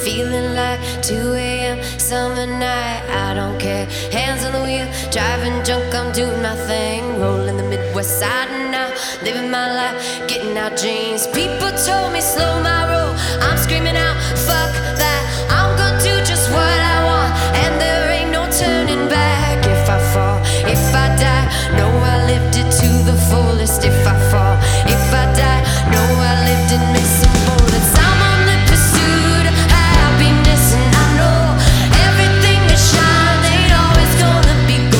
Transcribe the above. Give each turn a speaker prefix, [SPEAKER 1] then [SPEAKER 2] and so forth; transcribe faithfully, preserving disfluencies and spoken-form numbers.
[SPEAKER 1] Feeling like two a.m. summer night, I don't care. Hands on the wheel, driving drunk, I'm doing my thing. Rolling the Midwest side now, living my life, getting out jeans. People told me slow my roll, I'm screaming out, fuck that.